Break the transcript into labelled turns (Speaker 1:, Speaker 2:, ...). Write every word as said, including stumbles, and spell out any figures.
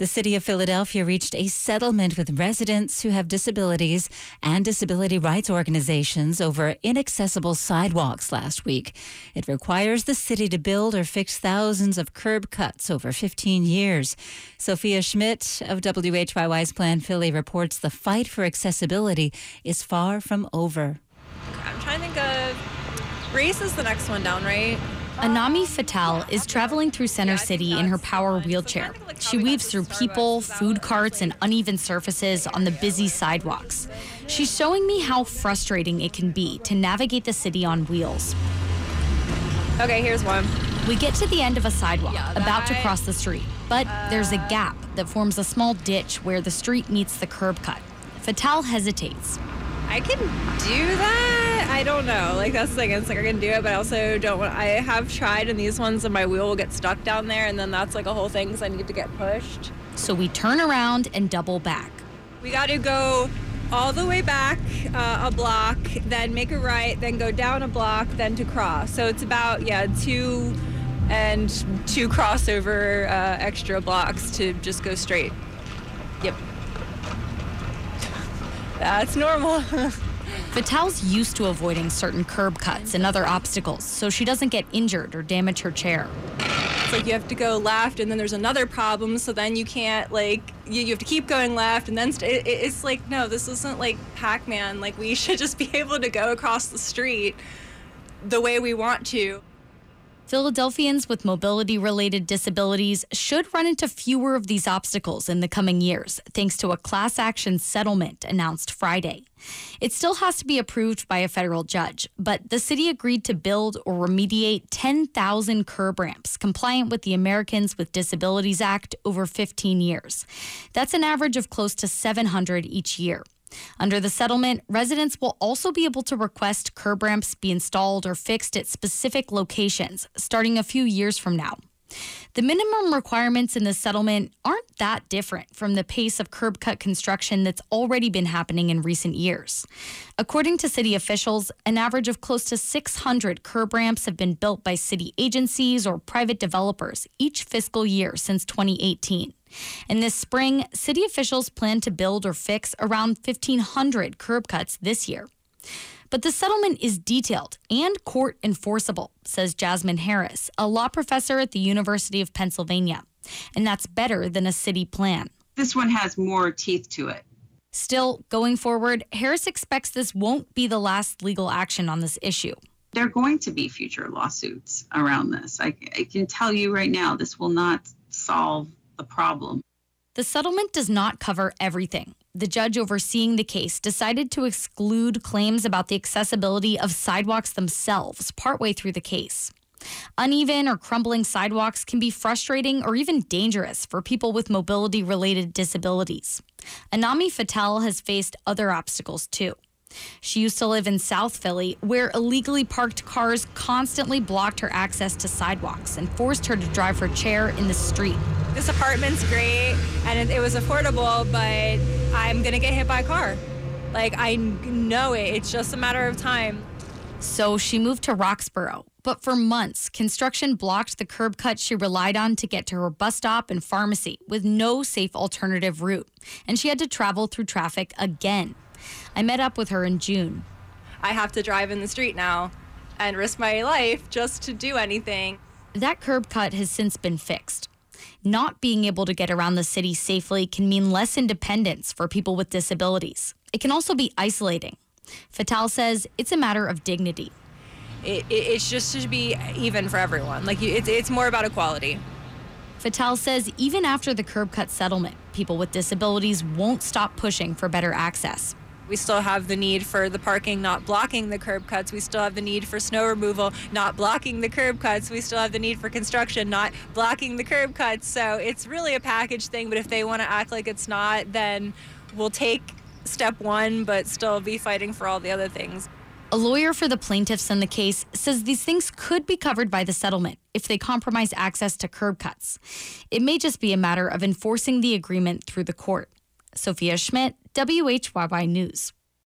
Speaker 1: The city of Philadelphia reached a settlement with residents who have disabilities and disability rights organizations over inaccessible sidewalks last week. It requires the city to build or fix thousands of curb cuts over fifteen years. Sophia Schmidt of W H Y Y's Plan Philly reports the fight for accessibility is far from over.
Speaker 2: I'm trying to think of, Race is the next one down, right?
Speaker 3: Anami Fatal is traveling through Center City in her power wheelchair. She weaves through people, food carts, and uneven surfaces on the busy sidewalks. She's showing me how frustrating it can be to navigate the city on wheels.
Speaker 2: Okay, here's one.
Speaker 3: We get to the end of a sidewalk, about to cross the street, but there's a gap that forms a small ditch where the street meets the curb cut. Fatal hesitates.
Speaker 2: I can do that. I don't know. Like, that's the thing. It's like I can do it, but I also don't want. I have tried in these ones, and my wheel will get stuck down there, and then that's like a whole thing because I need to get pushed.
Speaker 3: So we turn around and double back.
Speaker 2: We got to go all the way back uh, a block, then make a right, then go down a block, then to cross. So it's about, yeah, two and two crossover uh, extra blocks to just go straight. Yep. That's normal.
Speaker 3: Fatal's used to avoiding certain curb cuts and other obstacles, so she doesn't get injured or damage her chair.
Speaker 2: It's like you have to go left, and then there's another problem, so then you can't, like, you, you have to keep going left, and then st- it, it's like, no, this isn't like Pac-Man. Like, we should just be able to go across the street the way we want to.
Speaker 3: Philadelphians with mobility-related disabilities should run into fewer of these obstacles in the coming years, thanks to a class action settlement announced Friday. It still has to be approved by a federal judge, but the city agreed to build or remediate ten thousand curb ramps compliant with the Americans with Disabilities Act over fifteen years. That's an average of close to seven hundred each year. Under the settlement, residents will also be able to request curb ramps be installed or fixed at specific locations starting a few years from now. The minimum requirements in the settlement aren't that different from the pace of curb cut construction that's already been happening in recent years. According to city officials, an average of close to six hundred curb ramps have been built by city agencies or private developers each fiscal year since twenty eighteen. And this spring, city officials plan to build or fix around fifteen hundred curb cuts this year. But the settlement is detailed and court enforceable, says Jasmine Harris, a law professor at the University of Pennsylvania. And that's better than a city plan.
Speaker 4: This one has more teeth to it.
Speaker 3: Still, going forward, Harris expects this won't be the last legal action on this issue.
Speaker 4: There are going to be future lawsuits around this. I, I can tell you right now, this will not solve the problem.
Speaker 3: The settlement does not cover everything. The judge overseeing the case decided to exclude claims about the accessibility of sidewalks themselves partway through the case. Uneven or crumbling sidewalks can be frustrating or even dangerous for people with mobility-related disabilities. Anami Fatal has faced other obstacles too. She used to live in South Philly, where illegally parked cars constantly blocked her access to sidewalks and forced her to drive her chair in the street.
Speaker 2: This apartment's great, and it, it was affordable, but I'm going to get hit by a car. Like, I know it. It's just a matter of time.
Speaker 3: So she moved to Roxborough. But for months, construction blocked the curb cut she relied on to get to her bus stop and pharmacy with no safe alternative route. And she had to travel through traffic again. I met up with her in June.
Speaker 2: I have to drive in the street now and risk my life just to do anything.
Speaker 3: That curb cut has since been fixed. Not being able to get around the city safely can mean less independence for people with disabilities. It can also be isolating. Fatal says it's a matter of dignity.
Speaker 2: It, it, it just should be even for everyone. Like, you, it's, it's more about equality.
Speaker 3: Fatal says even after the curb cut settlement, people with disabilities won't stop pushing for better access.
Speaker 2: We still have the need for the parking not blocking the curb cuts. We still have the need for snow removal not blocking the curb cuts. We still have the need for construction not blocking the curb cuts. So it's really a package thing, but if they want to act like it's not, then we'll take step one, but still be fighting for all the other things.
Speaker 3: A lawyer for the plaintiffs in the case says these things could be covered by the settlement if they compromise access to curb cuts. It may just be a matter of enforcing the agreement through the court. Sophia Schmidt, W H Y Y News.